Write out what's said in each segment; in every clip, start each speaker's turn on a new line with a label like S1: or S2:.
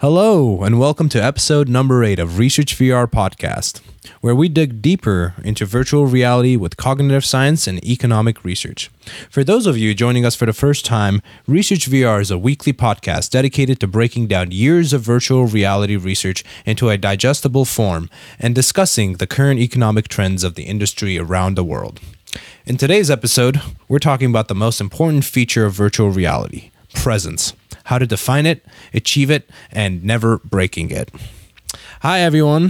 S1: Hello, and welcome to episode number 8 of Research VR Podcast, where we dig deeper into virtual reality with cognitive science and economic research. For those of you joining us for the first time, Research VR is a weekly podcast dedicated to breaking down years of virtual reality research into a digestible form and discussing the current economic trends of the industry around the world. In today's episode, we're talking about the most important feature of virtual reality, presence. How to define it, achieve it, and never breaking it. Hi, everyone.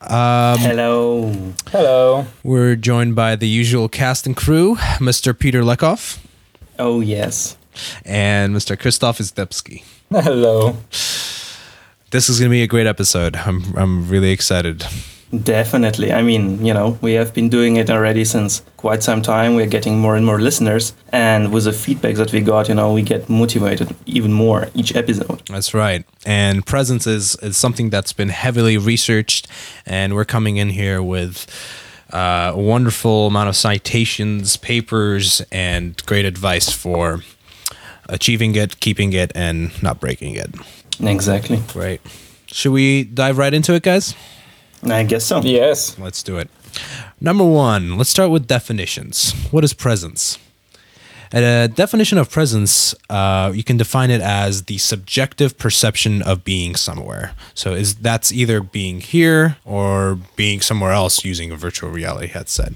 S2: Hello.
S3: Hello.
S1: We're joined by the usual cast and crew, Mr. Peter Lekoff.
S2: Oh, yes.
S1: And Mr. Krzysztof Izdebski.
S3: Hello.
S1: This is going to be a great episode. I'm really excited.
S2: Definitely. I mean, we have been doing it already since quite some time. We're getting more and more listeners. And with the feedback that we got, we get motivated even more each episode.
S1: That's right. And presence is something that's been heavily researched. And we're coming in here with a wonderful amount of citations, papers, and great advice for achieving it, keeping it, and not breaking it.
S2: Exactly.
S1: Right. Should we dive right into it, guys?
S2: I guess so.
S3: Yes.
S1: Let's do it. Number 1, let's start with definitions. What is presence? A definition of presence, you can define it as the subjective perception of being somewhere. So that's either being here or being somewhere else using a virtual reality headset.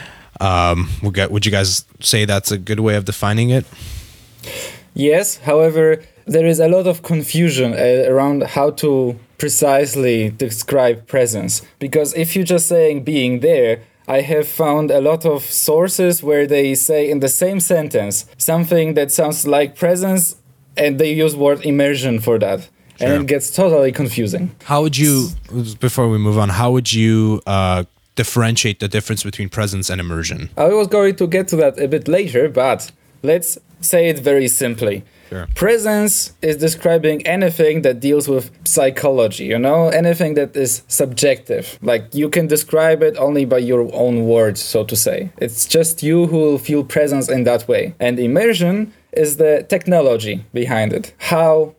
S1: Would you guys say that's a good way of defining it?
S3: Yes. However, there is a lot of confusion around how to precisely describe presence. Because if you're just saying being there, I have found a lot of sources where they say in the same sentence something that sounds like presence and they use word immersion for that. Sure. And it gets totally confusing.
S1: How would you, before we move on, how would you differentiate the difference between presence and immersion?
S3: I was going to get to that a bit later, but let's say it very simply.
S1: Sure.
S3: Presence is describing anything that deals with psychology, anything that is subjective. Like you can describe it only by your own words, so to say. It's just you who will feel presence in that way. And immersion is the technology behind it. How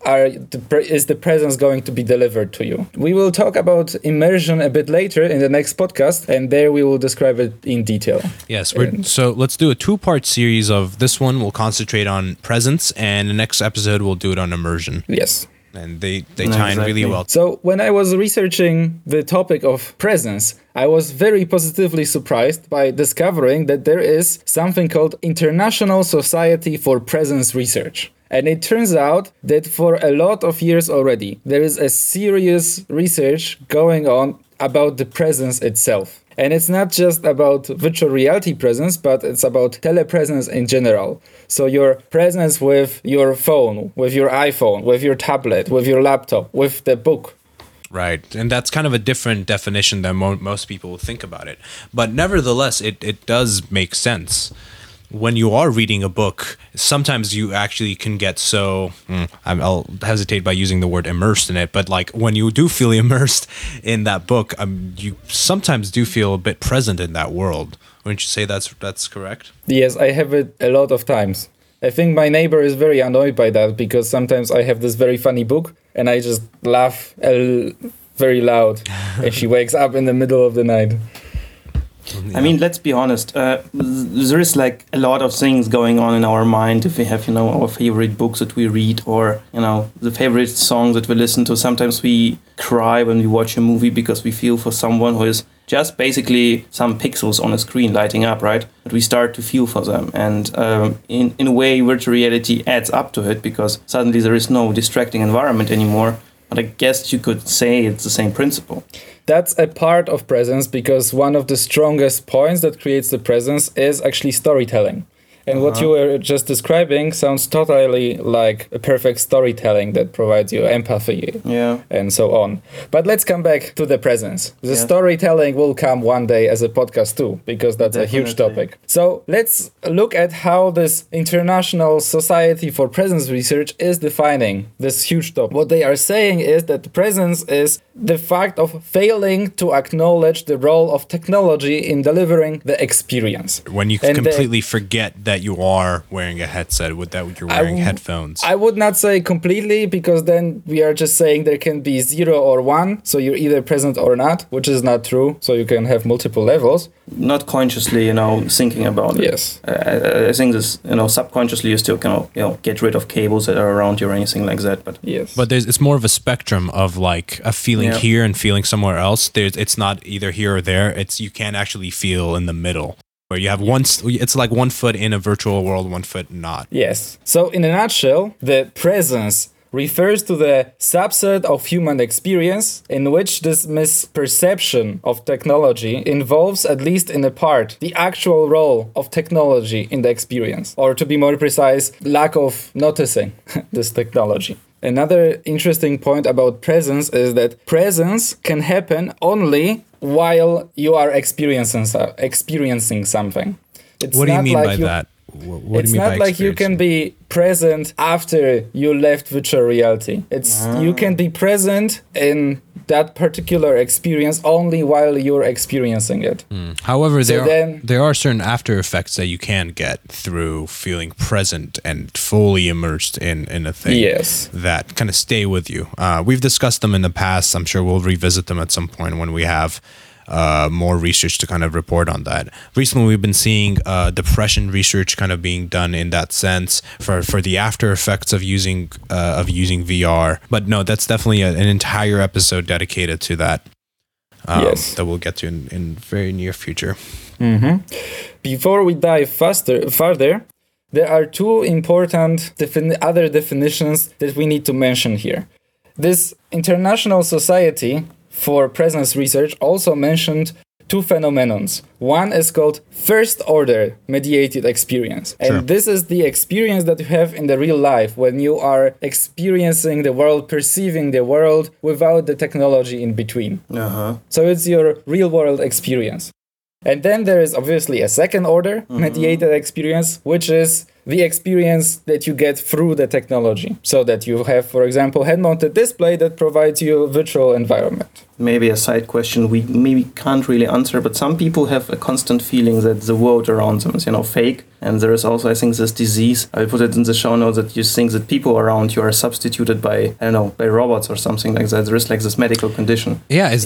S3: is the presence going to be delivered to you? We will talk about immersion a bit later in the next podcast, and there we will describe it in detail.
S1: Yes, so let's do a 2-part series of this one. We'll concentrate on presence, and the next episode we'll do it on immersion.
S3: Yes.
S1: And they tie in really well.
S3: So when I was researching the topic of presence, I was very positively surprised by discovering that there is something called International Society for Presence Research. And it turns out that for a lot of years already, there is a serious research going on about the presence itself. And it's not just about virtual reality presence, but it's about telepresence in general. So your presence with your phone, with your iPhone, with your tablet, with your laptop, with the book.
S1: Right. And that's kind of a different definition than most people think about it. But nevertheless, it does make sense. When you are reading a book, sometimes you actually can get so, I'll hesitate by using the word immersed in it, but like when you do feel immersed in that book, you sometimes do feel a bit present in that world. Wouldn't you say that's correct?
S3: Yes, I have it a lot of times. I think my neighbor is very annoyed by that because sometimes I have this very funny book and I just laugh very loud and she wakes up in the middle of the night.
S2: I mean, let's be honest. There is like a lot of things going on in our mind if we have, our favorite books that we read or, the favorite songs that we listen to. Sometimes we cry when we watch a movie because we feel for someone who is just basically some pixels on a screen lighting up, right? But we start to feel for them. And in a way, virtual reality adds up to it because suddenly there is no distracting environment anymore. But I guess you could say it's the same principle.
S3: That's a part of presence because one of the strongest points that creates the presence is actually storytelling. And what you were just describing sounds totally like a perfect storytelling that provides you empathy and so on. But let's come back to the presence. The storytelling will come one day as a podcast too, because that's a huge topic. So let's look at how this International Society for Presence Research is defining this huge topic. What they are saying is that the presence is the fact of failing to acknowledge the role of technology in delivering the experience.
S1: When you completely forget that that you are wearing a headset, with that you're wearing headphones?
S3: I would not say completely, because then we are just saying there can be 0 or 1, so you're either present or not, which is not true. So you can have multiple levels.
S2: Not consciously, thinking about it.
S3: Yes.
S2: I think this, subconsciously you still can, get rid of cables that are around you or anything like that. But
S3: yes.
S1: But it's more of a spectrum of like a feeling here and feeling somewhere else. It's not either here or there. You can't actually feel in the middle, where you have it's like 1 foot in a virtual world, 1 foot not.
S3: Yes. So in a nutshell, the presence refers to the subset of human experience in which this misperception of technology involves, at least in a part, the actual role of technology in the experience. Or to be more precise, lack of noticing this technology. Another interesting point about presence is that presence can happen only while you are experiencing something.
S1: What do you mean by that? What
S3: it's
S1: do you mean
S3: not
S1: by
S3: like you can be present after you left virtual reality. You can be present in that particular experience only while you're experiencing it.
S1: However, there are certain after effects that you can get through feeling present and fully immersed in a thing.
S3: Yes.
S1: That kind of stay with you. We've discussed them in the past. I'm sure we'll revisit them at some point when we have more research to kind of report on that. Recently, we've been seeing depression research kind of being done in that sense for the after effects of using VR. But no, that's definitely an entire episode dedicated to that.
S3: Yes,
S1: that we'll get to in very near future.
S3: Mm-hmm. Before we dive further, there are two important other definitions that we need to mention here. This International Society for Presence Research also mentioned two phenomenons. One is called first order mediated experience. And this is the experience that you have in the real life when you are experiencing the world, perceiving the world without the technology in between. So it's your real world experience. And then there is obviously a second order mediated experience, which is the experience that you get through the technology. So that you have, for example, head-mounted display that provides you a virtual environment.
S2: Maybe a side question we maybe can't really answer, but some people have a constant feeling that the world around them is, fake. And there is also, I think, this disease. I put it in the show notes that you think that people around you are substituted by robots or something like that. There is like this medical condition.
S1: Yeah, is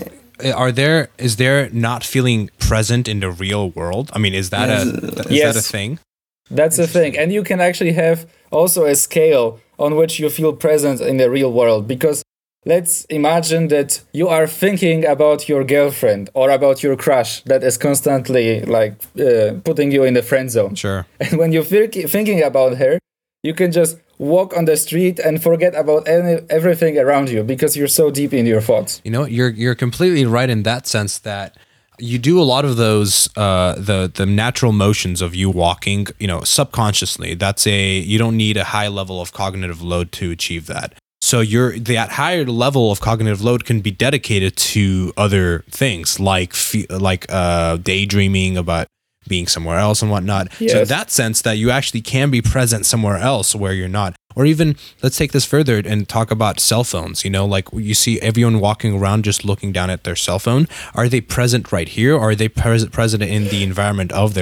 S1: there not feeling present in the real world? I mean, is that a thing?
S3: That's a thing. And you can actually have also a scale on which you feel present in the real world. Because let's imagine that you are thinking about your girlfriend or about your crush that is constantly putting you in the friend zone.
S1: Sure.
S3: And when you're thinking about her, you can just walk on the street and forget about everything around you because you're so deep in your thoughts.
S1: You're completely right in that sense that you do a lot of those the natural motions of you walking, subconsciously. You don't need a high level of cognitive load to achieve that. So that higher level of cognitive load can be dedicated to other things like daydreaming about being somewhere else and whatnot. Yes. So in that sense that you actually can be present somewhere else where you're not. Or even, let's take this further and talk about cell phones. Like you see everyone walking around just looking down at their cell phone. Are they present right here, or are they present in the environment of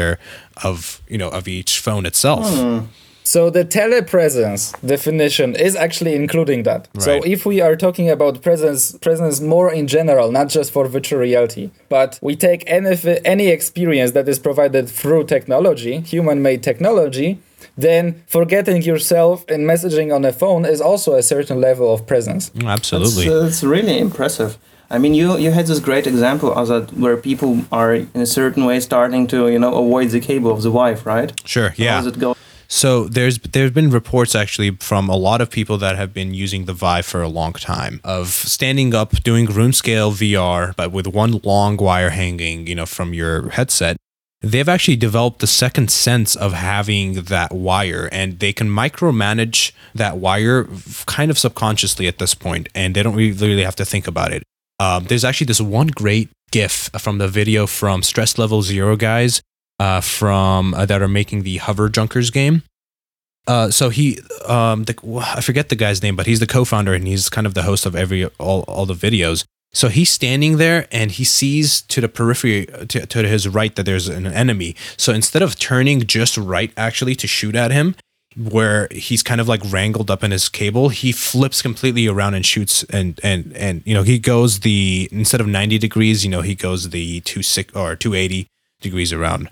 S1: each phone itself?
S3: So the telepresence definition is actually including that. Right. So if we are talking about presence more in general, not just for virtual reality, but we take any experience that is provided through technology, human-made technology, then forgetting yourself and messaging on a phone is also a certain level of presence.
S1: Absolutely.
S2: It's really impressive. I mean, you had this great example of that where people are in a certain way starting to, avoid the cable of the Wi-Fi, right?
S1: Sure, yeah.
S2: How does it go?
S1: So there's been reports actually from a lot of people that have been using the Vive for a long time of standing up, doing room scale VR, but with one long wire hanging, from your headset. They've actually developed the second sense of having that wire, and they can micromanage that wire kind of subconsciously at this point, and they don't really have to think about it. There's actually this one great GIF from the video from Stress Level Zero guys that are making the Hover Junkers game. So he, I forget the guy's name, but he's the co-founder and he's kind of the host of all the videos. So he's standing there and he sees to the periphery, to his right, that there's an enemy. So instead of turning just right actually to shoot at him, where he's kind of like wrangled up in his cable, he flips completely around and shoots, and he goes instead of 90 degrees, he goes the 280 degrees around.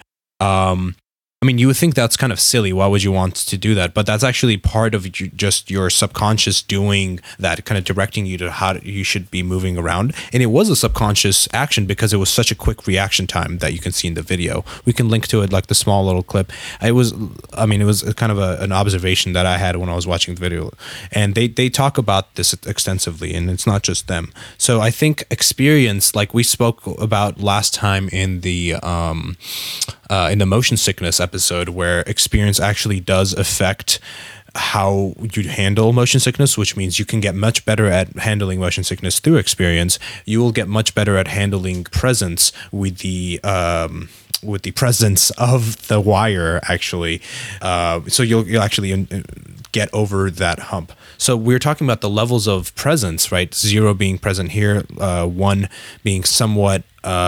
S1: I mean, you would think that's kind of silly. Why would you want to do that? But that's actually part of just your subconscious doing that, kind of directing you to how you should be moving around. And it was a subconscious action because it was such a quick reaction time that you can see in the video. We can link to it, like the small little clip. It was kind of an observation that I had when I was watching the video. And they talk about this extensively, and it's not just them. So I think experience, like we spoke about last time in the motion sickness episode, where experience actually does affect how you handle motion sickness, which means you can get much better at handling motion sickness through experience. You will get much better at handling presence with the presence of the wire, actually. So you'll actually get over that hump. So we're talking about the levels of presence, right? 0 being present here, 1 being somewhat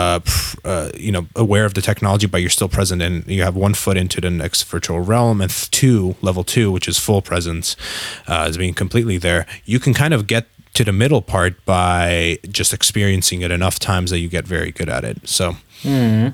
S1: aware of the technology, but you're still present, and you have 1 foot into the next virtual realm, and level 2, which is full presence, is being completely there. You can kind of get to the middle part by just experiencing it enough times that you get very good at it. So.
S3: And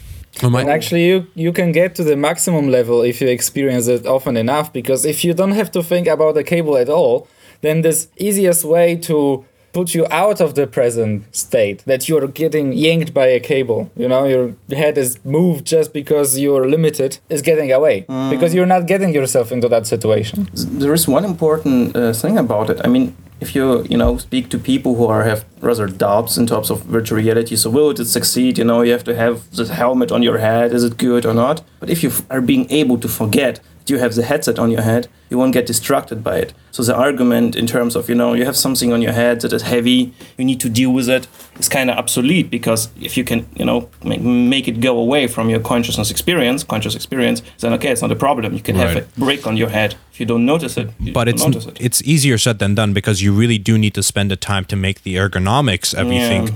S3: actually, you can get to the maximum level if you experience it often enough, because if you don't have to think about the cable at all, then this easiest way to put you out of the present state, that you're getting yanked by a cable, your head is moved just because you're limited, is getting away, because you're not getting yourself into that situation.
S2: There is one important thing about it. I mean, if you speak to people who have rather doubts in terms of virtual reality, so will it succeed? You have to have this helmet on your head. Is it good or not? But if you are being able to forget that you have the headset on your head, you won't get distracted by it. So the argument in terms of, you have something on your head that is heavy, you need to deal with it, is kind of obsolete, because if you can, make it go away from your conscious experience, then okay, it's not a problem. You can have a brick on your head. If you don't notice it,
S1: but it's easier said than done, because you really do need to spend the time to make the ergonomics, everything.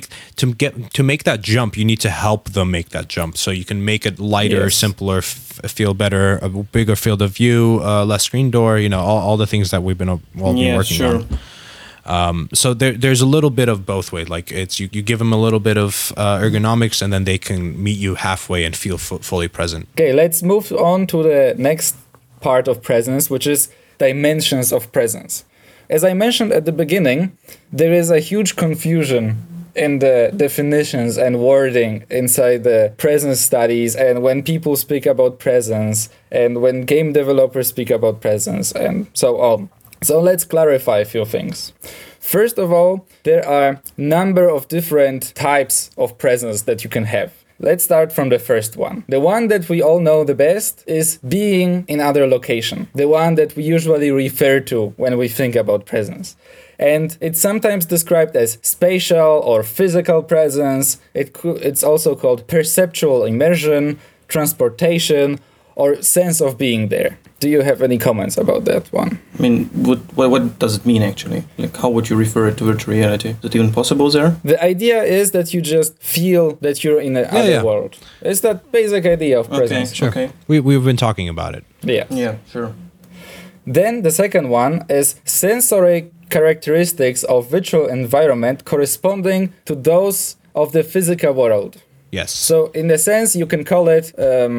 S1: Yeah. To make that jump, you need to help them make that jump. So you can make it lighter, simpler, feel better, a bigger field of view, less screen door, all the things that we've been working on. So there's a little bit of both ways. Like it's you give them a little bit of ergonomics, and then they can meet you halfway and feel fully present.
S3: Okay, let's move on to the next part of presence, which is dimensions of presence. As I mentioned at the beginning, there is a huge confusion in the definitions and wording inside the presence studies, and when people speak about presence, and when game developers speak about presence, and so on. So let's clarify a few things. First of all, there are a number of different types of presence that you can have. Let's start from the first one. The one that we all know the best is being in other location. The one that we usually refer to when we think about presence. And it's sometimes described as spatial or physical presence. It's also called perceptual immersion, transportation, or sense of being there. Do you have any comments about that one?
S2: I mean, what does it mean actually? Like, how would you refer it to virtual reality? Is it even possible there?
S3: The idea is that you just feel that you're in another world. It's that basic idea of presence.
S1: Sure. Okay. We've been talking about it.
S3: Yeah,
S2: sure.
S3: Then the second one is sensory characteristics of virtual environment corresponding to those of the physical world.
S1: Yes.
S3: So in a sense, you can call it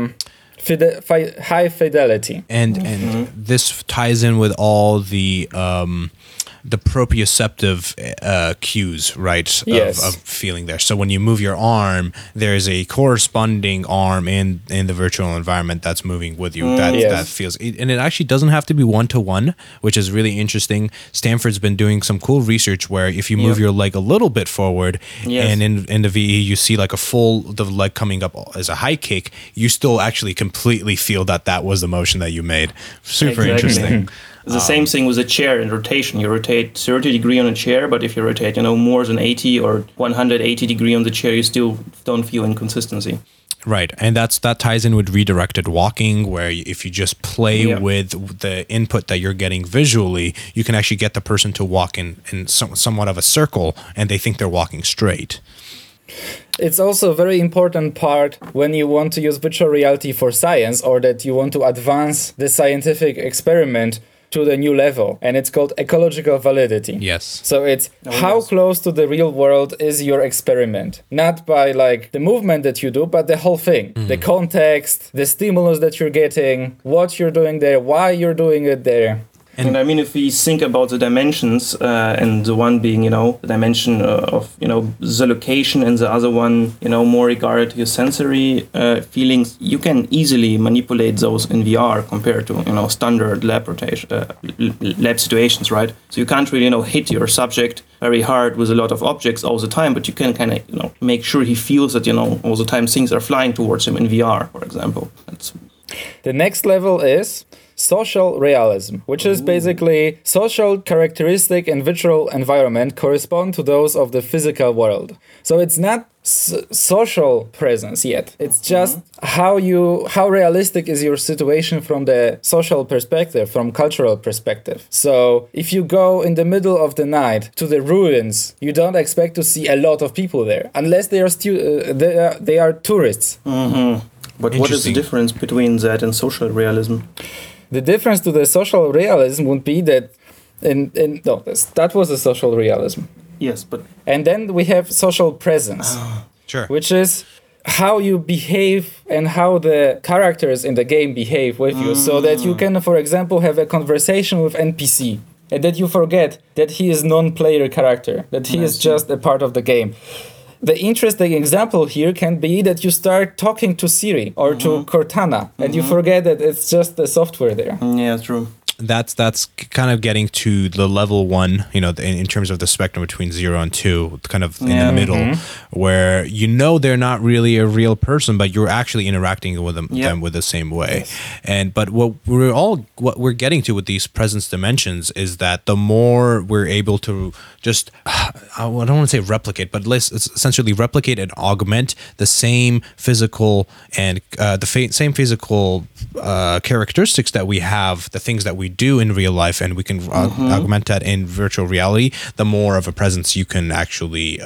S3: high fidelity.
S1: And this ties in with all the proprioceptive cues, right?
S3: Yes.
S1: Of feeling there. So when you move your arm, there's a corresponding arm in the virtual environment that's moving with you. That feels, and it actually doesn't have to be 1-to-1, which is really interesting. Stanford's been doing some cool research where if you move your leg a little bit forward, and in the VE you see like the leg coming up as a high kick, you still actually completely feel that was the motion that you made. Super interesting.
S2: The same thing with a chair in rotation. You rotate 30 degrees on a chair, but if you rotate, more than 80 or 180 degrees on the chair, you still don't feel inconsistency.
S1: Right, and that ties in with redirected walking, where if you just play with the input that you're getting visually, you can actually get the person to walk in somewhat of a circle, and they think they're walking straight.
S3: It's also a very important part when you want to use virtual reality for science, or that you want to advance the scientific experiment to the new level, and it's called ecological validity.
S1: Yes.
S3: So it's how close to the real world is your experiment, not by like the movement that you do, but the whole thing, the context, the stimulus that you're getting, what you're doing there, why you're doing it there.
S2: And I mean, if we think about the dimensions, and the one being, the dimension of, the location, and the other one, more regarded to your sensory feelings, you can easily manipulate those in VR compared to, standard lab situations, right? So you can't really, hit your subject very hard with a lot of objects all the time, but you can kind of, make sure he feels that, all the time things are flying towards him in VR, for example.
S3: The next level is social realism, which is basically social characteristic and virtual environment correspond to those of the physical world. So it's not social presence yet. It's just how realistic is your situation from the social perspective, from cultural perspective. So if you go in the middle of the night to the ruins, you don't expect to see a lot of people there, unless they are tourists.
S2: But what is the difference between that and social realism?
S3: The difference to the social realism would be that that was a social realism.
S2: Yes, but...
S3: And then we have social presence,
S1: Sure.
S3: which is how you behave and how the characters in the game behave with you, so that you can, for example, have a conversation with NPC, and that you forget that he is non-player character, that he is just a part of the game. The interesting example here can be that you start talking to Siri or to Cortana, and you forget that it's just the software there.
S2: Yeah, true.
S1: That's kind of getting to the level one, in terms of the spectrum between 0 and 2, kind of in the middle, where they're not really a real person, but you're actually interacting with them with the same way. Yes. But what we're getting to with these presence dimensions is that the more we're able to just, I don't want to say replicate, but let's essentially replicate and augment the same physical and same physical characteristics that we have, the things that we do in real life, and we can augment that in virtual reality, the more of a presence you can actually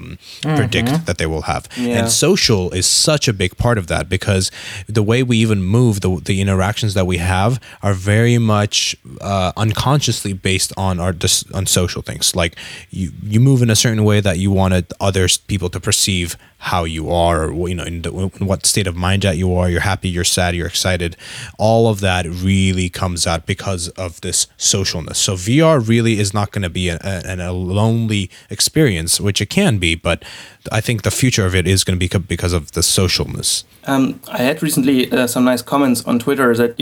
S1: predict that they will have. Yeah. And social is such a big part of that, because the way we even move, the interactions that we have are very much unconsciously based on on social things. Like you move in a certain way that you wanted other people to perceive how you are, or in what state of mind that you are. You're happy, you're sad, you're excited. All of that really comes out because of this socialness. So VR really is not going to be a lonely experience, which it can be, but I think the future of it is going to be because of the socialness.
S2: I had recently some nice comments on Twitter that,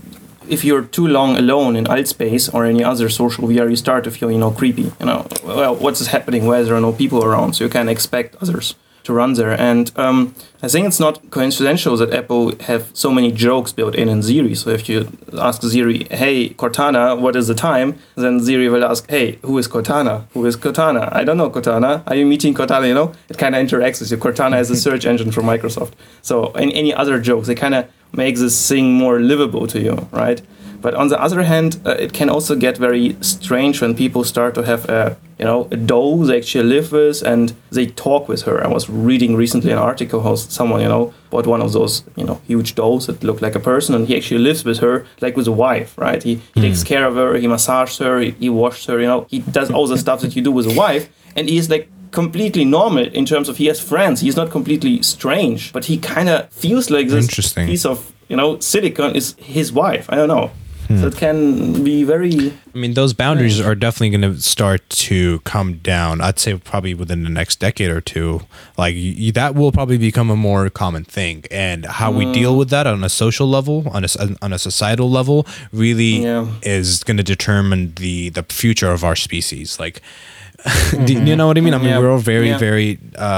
S2: if you're too long alone in Altspace or any other social VR, you start to feel, creepy. Well, what's happening? Why there are no people around? So you can expect others to run there. And I think it's not coincidental that Apple have so many jokes built in Siri. So if you ask Siri, hey, Cortana, what is the time? Then Siri will ask, hey, who is Cortana? Who is Cortana? I don't know Cortana. Are you meeting Cortana? It kind of interacts with you. Cortana is a search engine from Microsoft. So in any other jokes, they kind of make this thing more livable to you, right? But on the other hand, it can also get very strange when people start to have a doll they actually live with and they talk with her. I was reading recently an article how someone, bought one of those, huge dolls that look like a person, and he actually lives with her like with a wife, right? He takes care of her, he massages her, he washes her, he does all the stuff that you do with a wife, and he is like completely normal in terms of he has friends. He's not completely strange, but he kind of feels like this piece of, silicon is his wife. I don't know. So it can be very...
S1: I mean, those boundaries are definitely going to start to come down. I'd say probably within the next decade or two. Like, that will probably become a more common thing. And how we deal with that on a social level, on a societal level, really is going to determine the future of our species. Like... Do you know what I mean? I mean, we're all very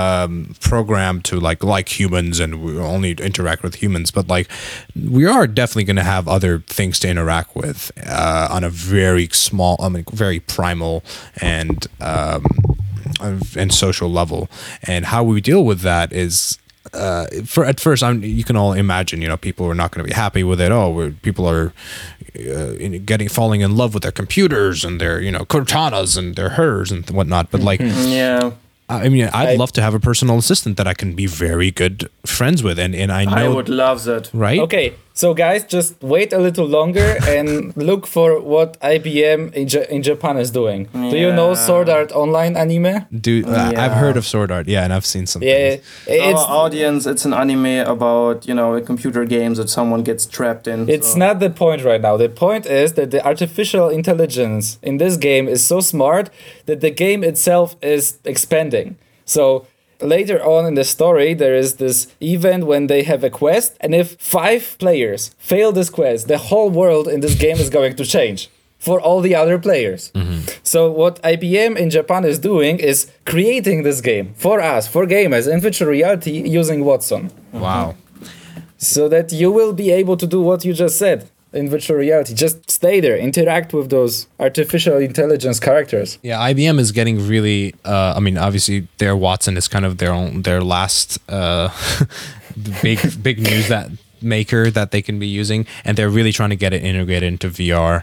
S1: programmed to like humans, and we only interact with humans. But like, we are definitely going to have other things to interact with on a very small, very primal and social level. And how we deal with that is at first, you can all imagine, people are not going to be happy with it. People are falling in love with their computers and their, Cortanas and their hers and whatnot. But like,
S2: yeah.
S1: I mean, I'd love to have a personal assistant that I can be very good friends with, and I know
S2: I would love that.
S1: Right?
S3: Okay, so guys, just wait a little longer and look for what IBM in Japan is doing.
S2: Yeah.
S3: Do you know Sword Art Online anime?
S1: I've heard of Sword Art, and I've seen some.
S3: Yeah,
S2: it's our audience. It's an anime about computer games that someone gets trapped in.
S3: It's not the point right now. The point is that the artificial intelligence in this game is so smart that the game itself is expanding. So later on in the story, there is this event when they have a quest, and if 5 players fail this quest, the whole world in this game is going to change for all the other players. Mm-hmm. So what IBM in Japan is doing is creating this game for us, for gamers, in virtual reality using Watson.
S1: Wow.
S3: So that you will be able to do what you just said in virtual reality. Just stay there, interact with those artificial intelligence characters.
S1: Yeah, IBM is getting really. Obviously, their Watson is kind of their last big news that maker that they can be using, and they're really trying to get it integrated into VR.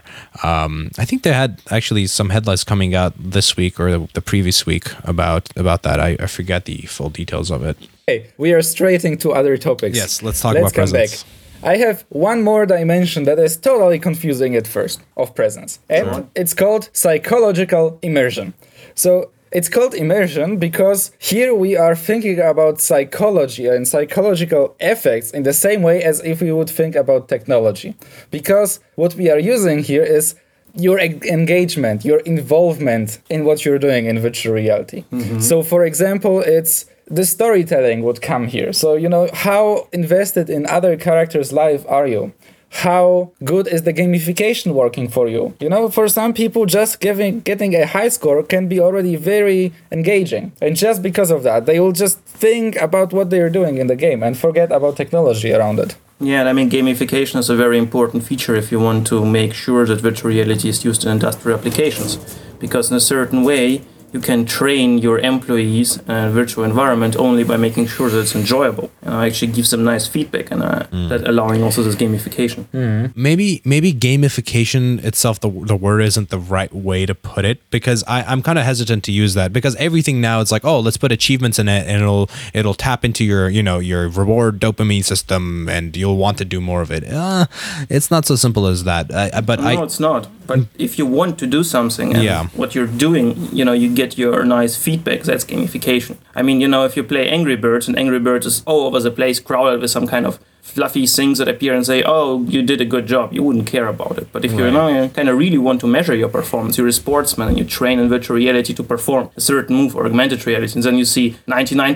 S1: I think they had actually some headlines coming out this week or the previous week about that. I forget the full details of it.
S3: Okay, we are straight into other topics.
S1: Yes, let's talk about presence.
S3: Back. I have one more dimension that is totally confusing at first of presence, and it's called psychological immersion. So it's called immersion because here we are thinking about psychology and psychological effects in the same way as if we would think about technology. Because what we are using here is your engagement, your involvement in what you're doing in virtual reality. Mm-hmm. So for example, it's the storytelling would come here. So, how invested in other characters' life are you? How good is the gamification working for you? For some people, just getting a high score can be already very engaging. And just because of that, they will just think about what they are doing in the game and forget about technology around it.
S2: Yeah, I mean, gamification is a very important feature if you want to make sure that virtual reality is used in industrial applications. Because in a certain way, you can train your employees in a virtual environment only by making sure that it's enjoyable. Actually gives them nice feedback and that allowing also this gamification.
S1: Mm. Maybe gamification itself, the word isn't the right way to put it, because I'm kind of hesitant to use that, because everything now it's like, let's put achievements in it and it'll tap into your reward dopamine system and you'll want to do more of it. It's not so simple as that.
S2: It's not. But if you want to do something and what you're doing, you get your nice feedback, that's gamification. I mean, if you play Angry Birds and Angry Birds is all over the place crowded with some kind of fluffy things that appear and say, you did a good job, you wouldn't care about it. But if you kind of really want to measure your performance, you're a sportsman and you train in virtual reality to perform a certain move or augmented reality, and then you see 99%,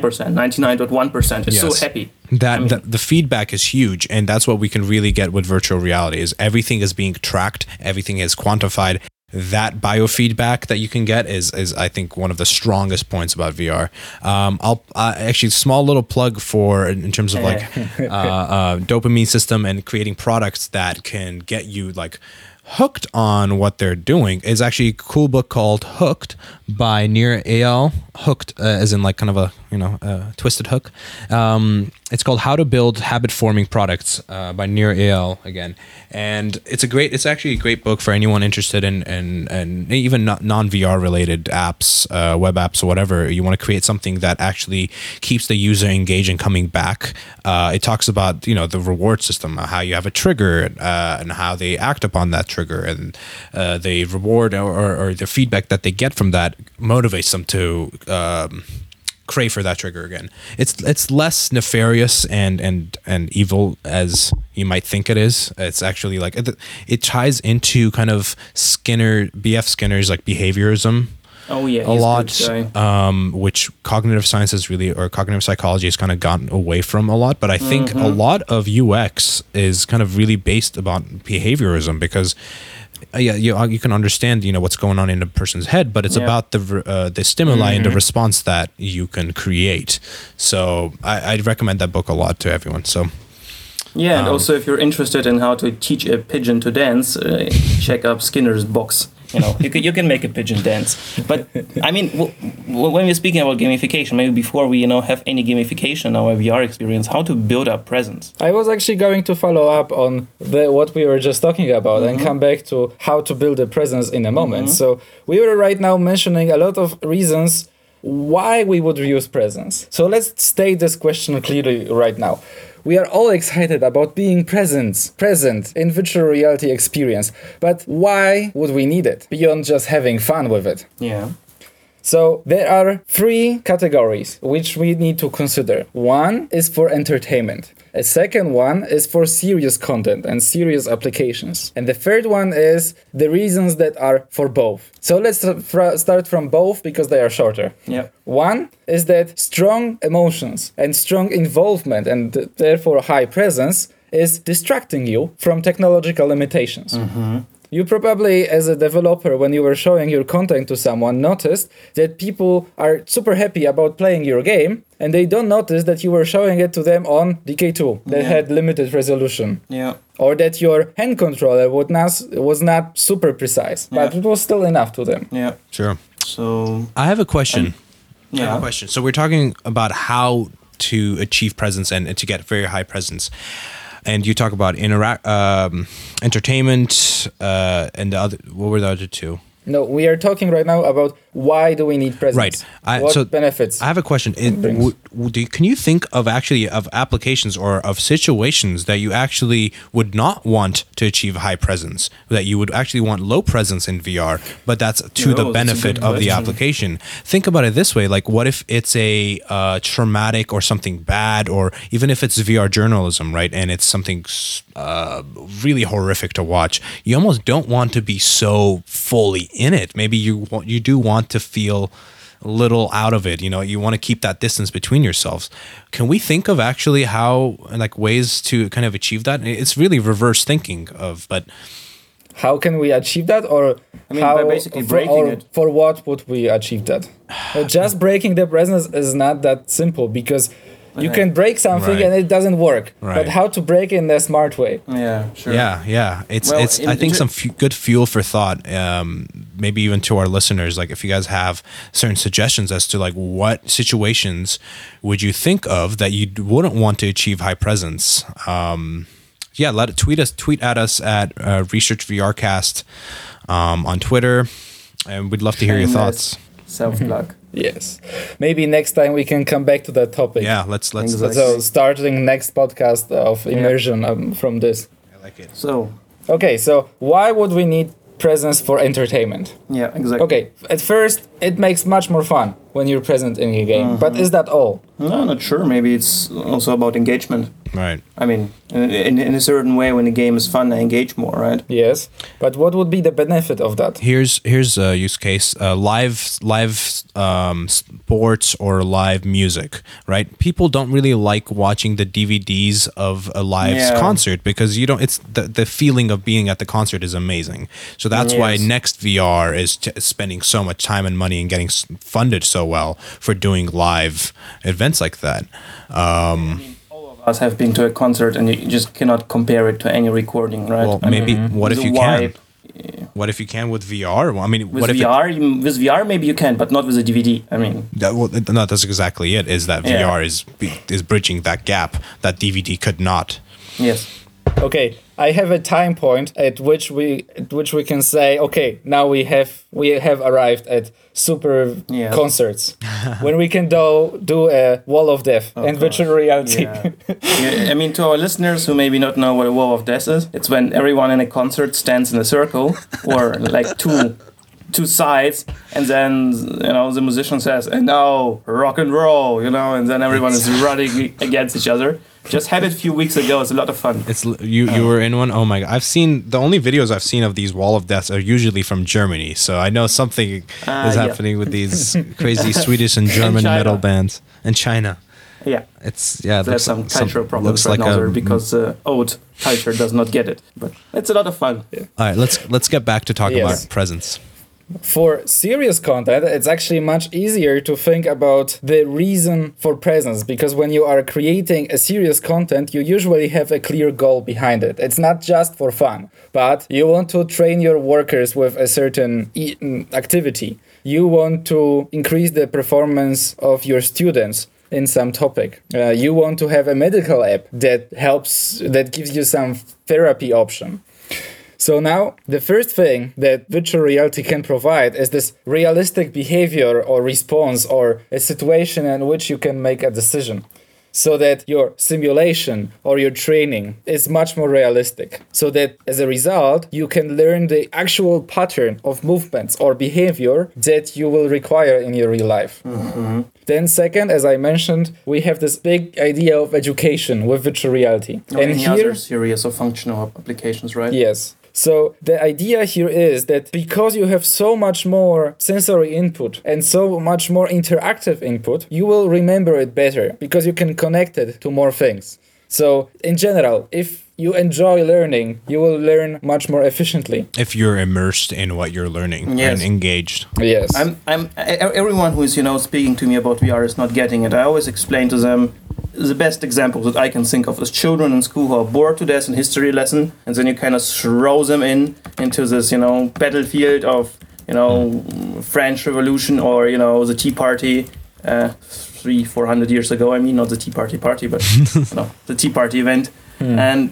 S2: 99.1%, you're so happy.
S1: The feedback is huge, and that's what we can really get with virtual reality, is everything is being tracked, everything is quantified. That biofeedback that you can get is I think one of the strongest points about VR. I'll actually small little plug for in terms of like dopamine system and creating products that can get you like hooked on what they're doing is actually a cool book called Hooked by Nir Eyal. Hooked as in like kind of a twisted hook. It's called How to Build Habit-Forming Products by Nir Eyal again. And it's actually a great book for anyone interested in even non-VR related apps, web apps or whatever. You want to create something that actually keeps the user engaged and coming back. It talks about, the reward system, how you have a trigger and how they act upon that trigger, and the reward or the feedback that they get from that motivates them to crave for that trigger again. It's less nefarious and evil as you might think it is. It's actually like it ties into kind of B.F. Skinner's like behaviorism.
S2: Oh yeah,
S1: a lot, which cognitive sciences or cognitive psychology has kind of gotten away from a lot. But I think a lot of UX is kind of really based about behaviorism, because you can understand what's going on in a person's head, but it's about the stimuli and the response that you can create. So I'd recommend that book a lot to everyone. So.
S2: Yeah, and also if you're interested in how to teach a pigeon to dance, check out Skinner's box. You can make a pigeon dance. But I mean, when we're speaking about gamification, maybe before we have any gamification in our VR experience, how to build up presence.
S3: I was actually going to follow up on what we were just talking about and come back to how to build a presence in a moment. So we were right now mentioning a lot of reasons why we would use presence. So let's state this question clearly right now. We are all excited about being present in virtual reality experience, but why would we need it beyond just having fun with it?
S2: Yeah.
S3: So there are 3 categories which we need to consider. One is for entertainment. A second one is for serious content and serious applications. And the third one is the reasons that are for both. So let's start from both because they are shorter.
S2: Yeah.
S3: One is that strong emotions and strong involvement and therefore high presence is distracting you from technological limitations. Mm-hmm. You probably, as a developer, when you were showing your content to someone, noticed that people are super happy about playing your game, and they don't notice that you were showing it to them on DK2 that had limited resolution.
S2: Yeah.
S3: Or that your hand controller was not super precise, but it was still enough to them.
S2: Yeah.
S1: Sure.
S2: So
S1: I have a question.
S2: I have
S1: a question. So we're talking about how to achieve presence and to get very high presence. And you talk about entertainment and the other. What were the other 2?
S3: No, we are talking right now about why do we need presence?
S1: Right.
S3: What benefits?
S1: I have a question. Can you think of applications or of situations that you actually would not want to achieve high presence, that you would actually want low presence in VR, but that's to the benefit of the application? Think about it this way. Like, what if it's a traumatic or something bad, or even if it's VR journalism, right? And it's something really horrific to watch. You almost don't want to be so fully in it. Maybe you do want to feel a little out of it. You want to keep that distance between yourselves. Can we think of actually how, like, ways to kind of achieve that? It's really reverse thinking but
S3: how can we achieve that? Or
S2: by basically breaking it.
S3: For what would we achieve that? Just breaking the presence is not that simple, because you can break something and it doesn't work.
S1: Right.
S3: But how to break it in a smart way?
S2: Yeah, sure.
S1: Yeah. It's I think some good fuel for thought. Maybe even to our listeners, like if you guys have certain suggestions as to like what situations would you think of that you wouldn't want to achieve high presence. Tweet at us at Research VRcast on Twitter, and we'd love to hear your thoughts.
S2: Self-plug.
S3: Yes. Maybe next time we can come back to that topic.
S1: Yeah, let's
S3: So starting next podcast of immersion from this.
S1: I like it.
S2: So
S3: why would we need presence for entertainment?
S2: Yeah, exactly.
S3: Okay, at first it makes much more fun when you're present in a game, but is that all?
S2: No, not sure. Maybe it's also about engagement.
S1: Right.
S2: I mean, in a certain way, when the game is fun, I engage more, right?
S3: Yes, but what would be the benefit of that?
S1: Here's a use case: live sports or live music. Right? People don't really like watching the DVDs of a live concert because you don't. It's the feeling of being at the concert is amazing. So that's why Next VR is spending so much time and money and getting funded so well for doing live events like that.
S2: Us have been to a concert and you just cannot compare it to any recording, right?
S1: Well, what if you can? What if you can with VR? Well, I mean,
S2: with VR maybe you can, but not with a DVD. I mean,
S1: that's exactly it. Is that VR is bridging that gap that DVD could not?
S2: Yes.
S3: Okay, I have a time point at which we can say, okay, now we have arrived at super concerts when we can do a wall of death and virtual reality.
S2: I mean, to our listeners who maybe not know what a wall of death is, it's when everyone in a concert stands in a circle or like two sides, and then the musician says, "And now rock and roll," and then everyone is running against each other. Just had it a few weeks ago. It's a lot of fun.
S1: You were in one? Oh my God. The only videos I've seen of these wall of deaths are usually from Germany. So I know something is happening with these crazy Swedish and German metal bands. And China.
S2: Yeah. There's some cultural problems right now because old culture does not get it. But it's a lot of fun. Yeah.
S1: All right, let's get back to talk about presence.
S3: For serious content, it's actually much easier to think about the reason for presence, because when you are creating a serious content, you usually have a clear goal behind it. It's not just for fun, but you want to train your workers with a certain activity. You want to increase the performance of your students in some topic. You want to have a medical app that gives you some therapy option. So now, the first thing that virtual reality can provide is this realistic behavior or response or a situation in which you can make a decision, so that your simulation or your training is much more realistic. So that as a result, you can learn the actual pattern of movements or behavior that you will require in your real life. Mm-hmm. Then second, as I mentioned, we have this big idea of education with virtual reality.
S2: Or and any other series of functional applications, right?
S3: Yes. So the idea here is that because you have so much more sensory input and so much more interactive input, you will remember it better because you can connect it to more things. So in general, if you enjoy learning, you will learn much more efficiently.
S1: If you're immersed in what you're learning and engaged.
S3: Yes.
S2: Everyone who is, speaking to me about VR is not getting it. I always explain to them the best example that I can think of is children in school who are bored to death in history lesson, and then you kind of throw them into this, battlefield of, French Revolution or, the Tea Party 300-400 years ago. I mean, not the Tea Party, but the Tea Party event. And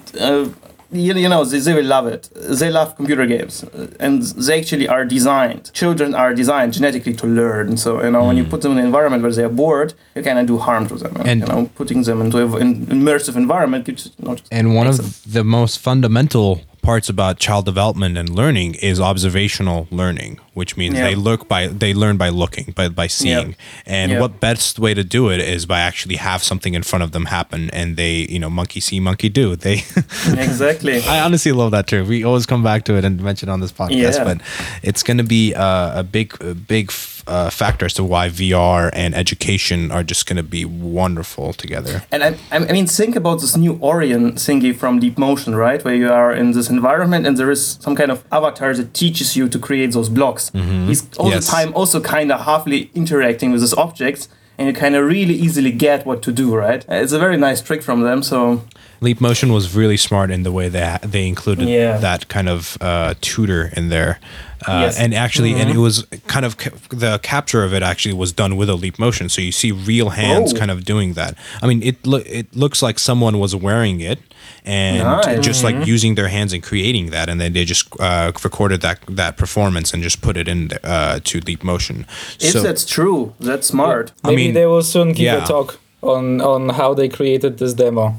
S2: they will love it. They love computer games, and they actually are designed. Children are designed genetically to learn. So when you put them in an environment where they are bored, you kind of do harm to them. And putting them into an immersive environment gives
S1: and one of the most fundamental parts about child development and learning is observational learning, which means they learn by looking, by seeing. And what best way to do it is by actually have something in front of them happen, and they, monkey see, monkey do. They
S2: exactly.
S1: I honestly love that term. We always come back to it and mention it on this podcast, but it's going to be a big factor as to why VR and education are just going to be wonderful together.
S2: And I mean, think about this new Orion thingy from Deep Motion, right? Where you are in this environment and there is some kind of avatar that teaches you to create those blocks. Mm-hmm. He's all the time also kind of halfly interacting with these objects, and you kind of really easily get what to do, right? It's a very nice trick from them. So
S1: Leap Motion was really smart in the way that they included that kind of tutor in there. And actually, and it was kind of the capture of it actually was done with a Leap Motion. So you see real hands kind of doing that. I mean, it looks like someone was wearing it and just like using their hands and creating that. And then they just recorded that performance and just put it in to Leap Motion.
S2: If that's true, that's smart.
S3: Maybe they will soon give a talk on how they created this demo.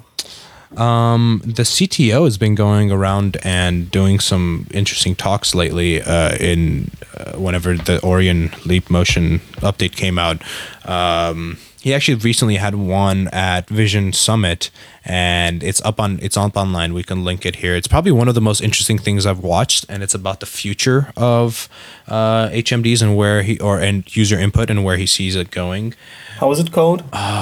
S1: The CTO has been going around and doing some interesting talks lately whenever the Orion Leap Motion update came out. He actually recently had one at Vision Summit, and it's up online. We can link it here. It's probably one of the most interesting things I've watched, and it's about the future of HMDs and user input and where he sees it going.
S2: How is it called?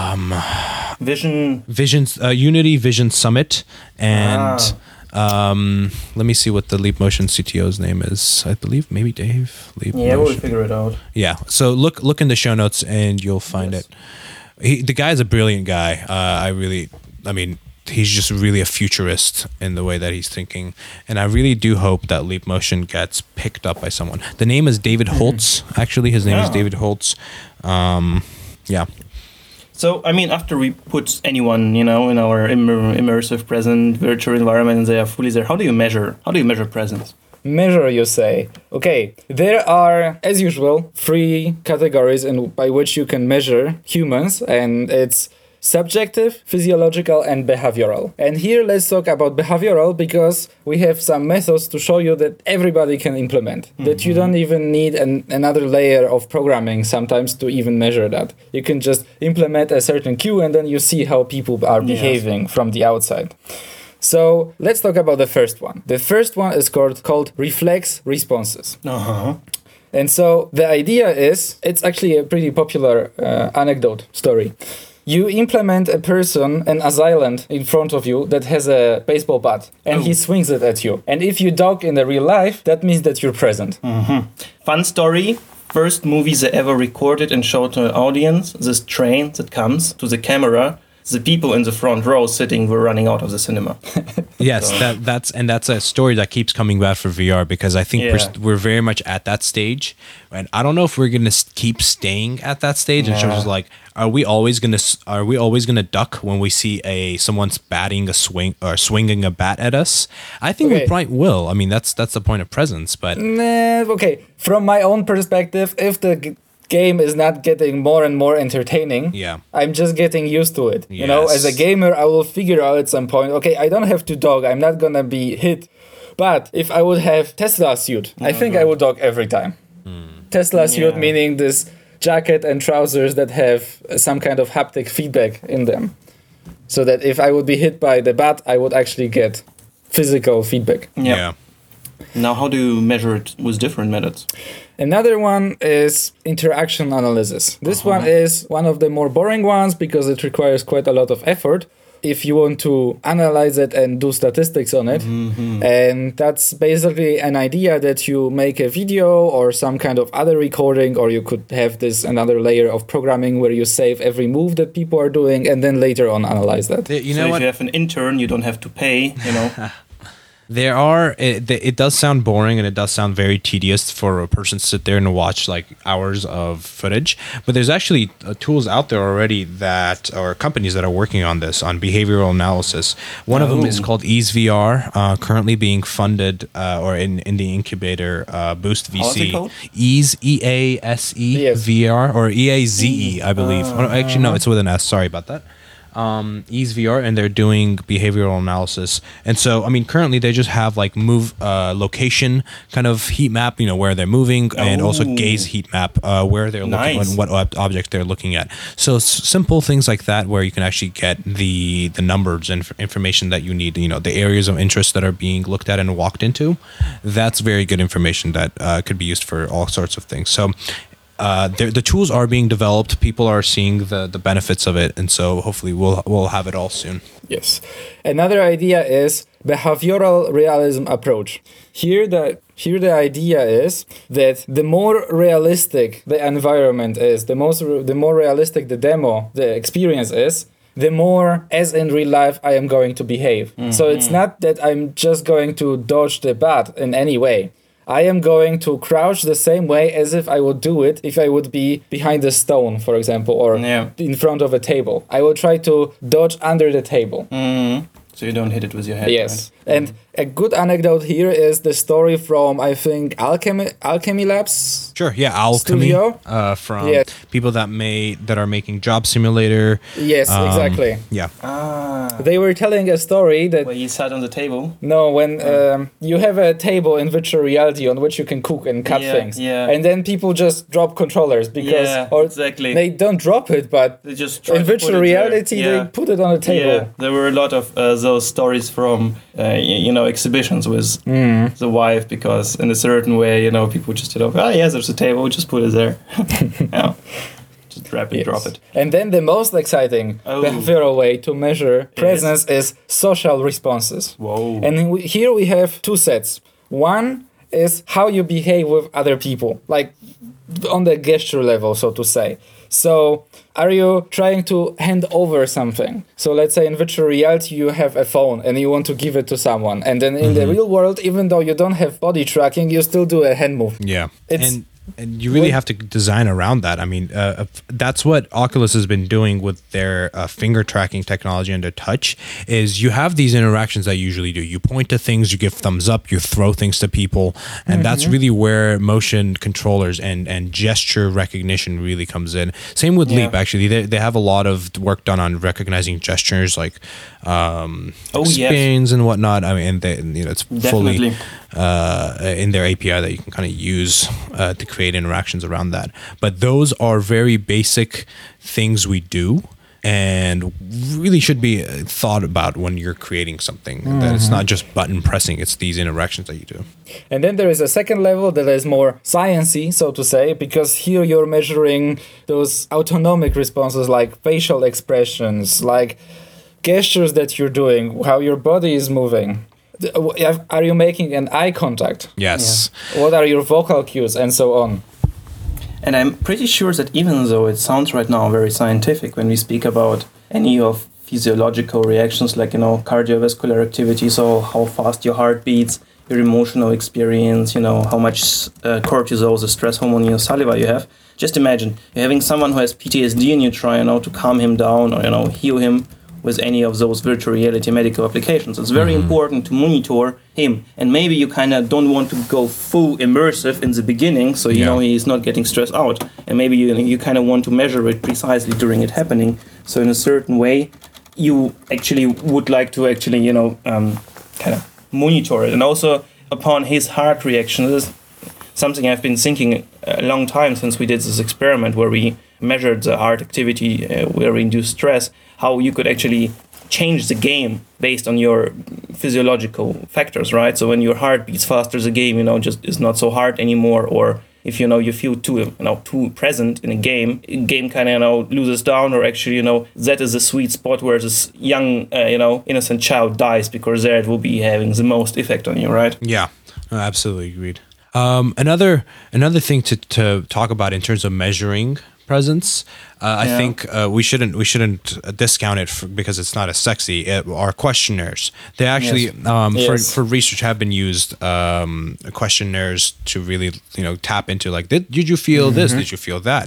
S1: Unity Vision Summit, and let me see what the Leap Motion CTO's name is. I believe maybe Dave.
S2: We'll figure it out.
S1: Yeah, so look in the show notes and you'll find it. The guy's a brilliant guy. He's just really a futurist in the way that he's thinking. And I really do hope that Leap Motion gets picked up by someone. The name is David Holtz, actually. His name is David Holtz.
S2: So, I mean, after we put anyone, in our immersive present virtual environment and they are fully there, how do you measure presence?
S3: Measure, you say? Okay, there are, as usual, 3 categories by which you can measure humans, and it's subjective, physiological, and behavioral. And here let's talk about behavioral, because we have some methods to show you that everybody can implement, that you don't even need another layer of programming sometimes to even measure that. You can just implement a certain cue and then you see how people are behaving from the outside. So let's talk about the first one. The first one is called reflex responses. And so the idea is, it's actually a pretty popular anecdote story. You implement a person, an assailant, in front of you that has a baseball bat, and he swings it at you. And if you dog in the real life, that means that you're present.
S2: Fun story. First movie they ever recorded and showed to an audience. This train that comes to the camera. The people in the front row sitting were running out of the cinema.
S1: Yes, that's a story that keeps coming back for VR, because I think we're very much at that stage, and I don't know if we're gonna keep staying at that stage. In terms of like, are we always gonna duck when we see someone's batting a swing or swinging a bat at us? I think we probably will. I mean, that's the point of presence. But
S3: okay, from my own perspective, if the game is not getting more and more entertaining, I'm just getting used to it. You know, as a gamer, I will figure out at some point, okay, I don't have to dog, I'm not gonna be hit. But if I would have Tesla suit, I think I would dog every time. Tesla suit meaning this jacket and trousers that have some kind of haptic feedback in them. So that if I would be hit by the bat, I would actually get physical feedback.
S1: Yeah.
S2: Now, how do you measure it with different methods?
S3: Another one is interaction analysis. This one is one of the more boring ones because it requires quite a lot of effort if you want to analyze it and do statistics on it. And that's basically an idea that you make a video or some kind of other recording, or you could have this another layer of programming where you save every move that people are doing and then later on analyze that.
S1: You know
S2: so
S1: what?
S2: If you have an intern, you don't have to pay, you know.
S1: It does sound boring, and it does sound very tedious for a person to sit there and watch like hours of footage. But there's actually tools out there already or companies that are working on this, on behavioral analysis. One of them is called EaseVR, currently being funded or in the incubator Boost VC.
S2: How's it called?
S1: Ease, EASE VR, or EAZE, I believe. Actually, no, it's with an S. Sorry about that. EaseVR, and they're doing behavioral analysis. And so, I mean, currently they just have like move location kind of heat map, you know, where they're moving, and also gaze heat map, where they're looking and what object they're looking at. So simple things like that, where you can actually get the numbers and information that you need, you know, the areas of interest that are being looked at and walked into. That's very good information that could be used for all sorts of things. So the tools are being developed. People are seeing the benefits of it, and so hopefully we'll have it all soon.
S3: Yes. Another idea is behavioral realism approach. Here the idea is that the more realistic the environment is, the more realistic the demo, the experience is, the more as in real life I am going to behave. So it's not that I'm just going to dodge the bat in any way. I am going to crouch the same way as if I would do it if I would be behind a stone, for example, or in front of a table. I will try to dodge under the table.
S2: So you don't hit it with your head.
S3: Yes. Right? And a good anecdote here is the story from, I think, Alchemy Labs.
S1: Sure, yeah, Alchemy. From people that are making Job Simulator.
S3: Yes, exactly.
S1: Yeah.
S3: They were telling a story that...
S2: Where you sat on the table?
S3: No, when you have a table in virtual reality on which you can cook and cut things.
S2: Yeah.
S3: And then people just drop controllers because...
S2: exactly.
S3: They don't drop it, but
S2: they just
S3: in virtual reality, they put it on the table.
S2: Yeah, there were a lot of those stories from, exhibitions with the wife, because in a certain way, people just, yes, there's a table, just put it there. Just drop it.
S3: And then the most exciting behavioral way to measure presence is social responses.
S2: Whoa.
S3: And here we have two sets. One is how you behave with other people, like on the gesture level, so to say. So, are you trying to hand over something? So, let's say in virtual reality, you have a phone and you want to give it to someone. And then in the real world, even though you don't have body tracking, you still do a hand move.
S1: Yeah. And you really have to design around that. I mean, that's what Oculus has been doing with their finger tracking technology and their touch, is you have these interactions that you usually do. You point to things, you give thumbs up, you throw things to people, and that's really where motion controllers and gesture recognition really comes in. Same with Leap, actually. They have a lot of work done on recognizing gestures, like spins and whatnot. I mean, it's fully in their API that you can kind of use to create interactions around that. But those are very basic things we do and really should be thought about when you're creating something. That it's not just button pressing, it's these interactions that you do.
S3: And then there is a second level that is more sciencey, so to say, because here you're measuring those autonomic responses like facial expressions, like gestures that you're doing, how your body is moving. Are you making an eye contact?
S1: Yes.
S3: What are your vocal cues and so on?
S2: And I'm pretty sure that even though it sounds right now very scientific when we speak about any of physiological reactions like, cardiovascular activity, so how fast your heart beats, your emotional experience, how much cortisol, the stress hormone in your saliva you have. Just imagine you're having someone who has PTSD and you try, to calm him down or, heal him with any of those virtual reality medical applications. It's very important to monitor him. And maybe you kind of don't want to go full immersive in the beginning, so you know he's not getting stressed out. And maybe you kind of want to measure it precisely during it happening. So in a certain way, you actually would like to actually, kind of monitor it. And also upon his heart reaction, this is something I've been thinking a long time since we did this experiment where we measured the heart activity, where we induced stress, how you could actually change the game based on your physiological factors, right? So when your heart beats faster, the game, just is not so hard anymore. Or if, you feel too present in a game kind of, loses down, or actually, that is a sweet spot where this young, innocent child dies, because there it will be having the most effect on you, right?
S1: Yeah, absolutely agreed. Another thing to talk about in terms of measuring presence, I think we shouldn't discount it because it's not as sexy. Are questionnaires. They actually for research have been used questionnaires to really tap into like did you feel this, did you feel that,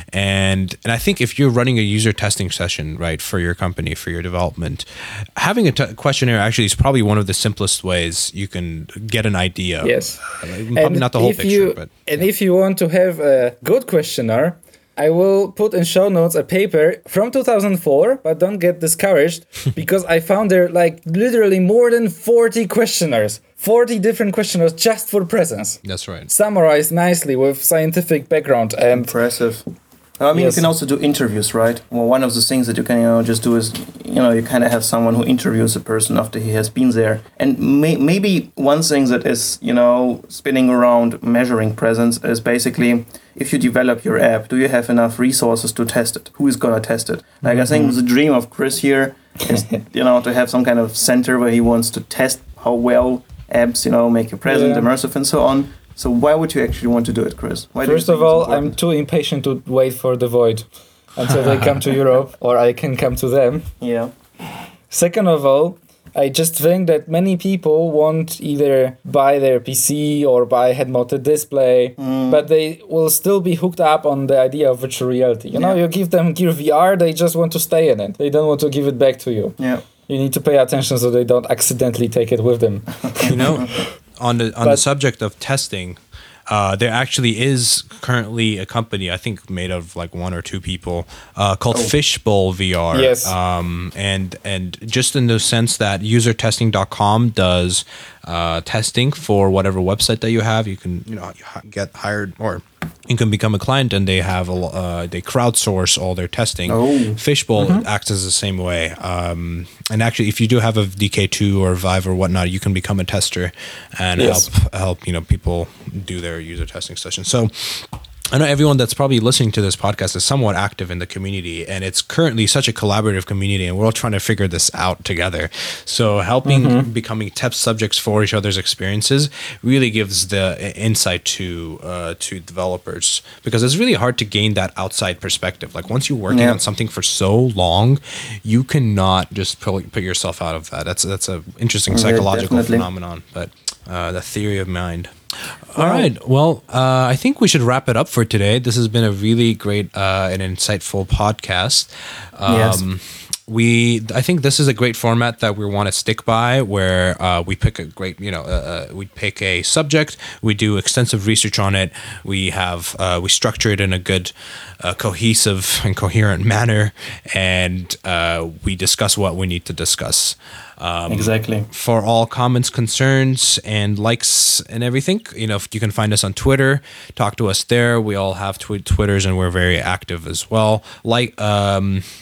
S1: and I think if you're running a user testing session, right, for your company, for your development, having a questionnaire actually is probably one of the simplest ways you can get an idea.
S3: Yes,
S1: probably not the whole picture, but
S3: if you want to have a good questionnaire, I will put in show notes a paper from 2004, but don't get discouraged because I found there literally more than 40 questionnaires, 40 different questionnaires just for presence.
S1: That's right.
S3: Summarized nicely with scientific background. And
S2: impressive. I mean, you can also do interviews, right? Well, one of the things that you can just do is, you kind of have someone who interviews a person after he has been there. And maybe one thing that is, spinning around measuring presence is basically, if you develop your app, do you have enough resources to test it? Who is going to test it? Like, I think the dream of Chris here is, to have some kind of center where he wants to test how well apps, make you present, immersive, and so on. So why would you actually want to do it, Chris?
S3: First of all, I'm too impatient to wait for the Void until they come to Europe, or I can come to them.
S2: Yeah.
S3: Second of all, I just think that many people won't either buy their PC or buy head-mounted display, but they will still be hooked up on the idea of virtual reality. You give them Gear VR, they just want to stay in it. They don't want to give it back to you.
S2: Yeah.
S3: You need to pay attention so they don't accidentally take it with them.
S1: On the subject of testing, there actually is currently a company, I think made of like one or two people, called Fishbowl VR.
S3: Yes.
S1: And just in the sense that usertesting.com does testing for whatever website that you have. You can get hired, or you can become a client, and they have they crowdsource all their testing. Fishbowl acts as the same way. And actually, if you do have a DK2 or Vive or whatnot, you can become a tester and help people do their user testing sessions. So I know everyone that's probably listening to this podcast is somewhat active in the community, and it's currently such a collaborative community, and we're all trying to figure this out together. So helping becoming test subjects for each other's experiences really gives the insight to developers, because it's really hard to gain that outside perspective. Like once you're working on something for so long, you cannot just put yourself out of that. That's a interesting psychological phenomenon, but the theory of mind. All right. Well, I think we should wrap it up for today. This has been a really great and insightful podcast. I think this is a great format that we want to stick by, where we pick a great, we pick a subject, we do extensive research on it, we structure it in a good, cohesive and coherent manner, and we discuss what we need to discuss.
S2: Exactly.
S1: For all comments, concerns, and likes and everything, you can find us on Twitter. Talk to us there. We all have Twitters, and we're very active as well.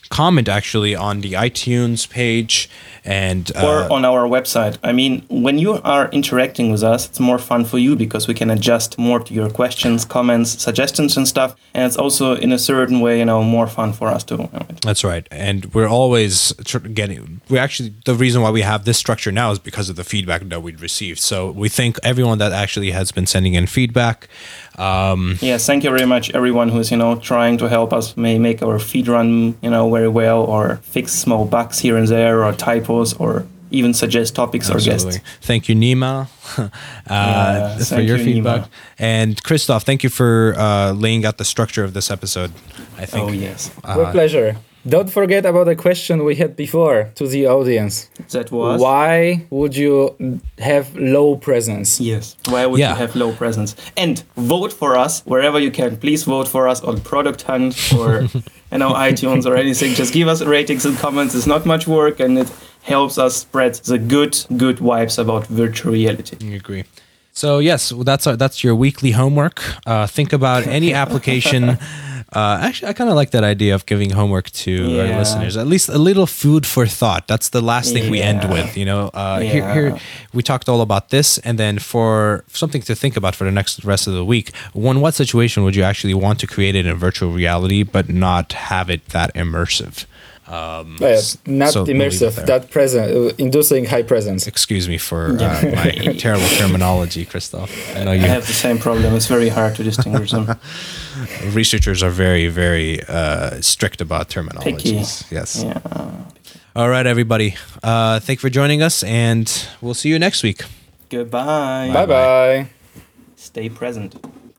S1: comment actually on the iTunes page and
S2: or on our website. I mean, when you are interacting with us, it's more fun for you because we can adjust more to your questions, comments, suggestions and stuff. And it's also in a certain way, more fun for us too.
S1: That's right. And we're always the reason why we have this structure now is because of the feedback that we've received. So we thank everyone that actually has been sending in feedback.
S2: Yes, thank you very much, everyone who's, trying to help us make our feed run, very well, or fix small bugs here and there, or typos, or even suggest topics or guests.
S1: Thank you, Nima, for your feedback. Nima. And Christoph, thank you for laying out the structure of this episode. I think.
S2: Oh, yes.
S3: With pleasure. Don't forget about the question we had before to the audience.
S2: That was?
S3: Why would you have low presence?
S2: Yes. Why would you have low presence? And vote for us wherever you can. Please vote for us on Product Hunt or iTunes or anything. Just give us ratings and comments. It's not much work and it helps us spread the good vibes about virtual reality.
S1: I agree. So yes, that's your weekly homework. Think about any application. Actually, I kind of like that idea of giving homework to our listeners. At least a little food for thought. That's the last thing we end with. Here we talked all about this, and then for something to think about for the rest of the week. What situation would you actually want to create it in virtual reality, but not have it that immersive?
S3: Not immersive, that present, inducing high presence.
S1: Excuse me for my terrible terminology, Christoph. I know you
S2: have the same problem. It's very hard to distinguish them.
S1: Researchers are very, very strict about terminologies.
S2: Picky.
S1: Yes.
S2: Yeah.
S1: All right, everybody. Thank you for joining us, and we'll see you next week.
S2: Goodbye.
S3: Bye-bye.
S2: Stay present.